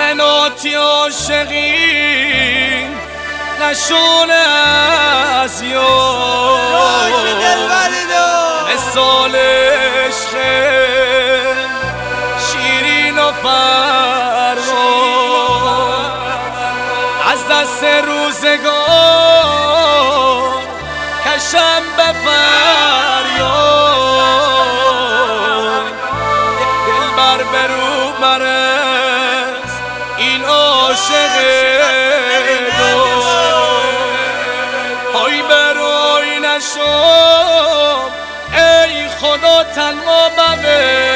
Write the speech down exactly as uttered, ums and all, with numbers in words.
قناتی عاشقین نشونه از یار مثال عشق شیرین و فرمان از دست روزگار کشم به فریاد دلبر برو مرز این عاشق های بروی نشم ای خدا تنها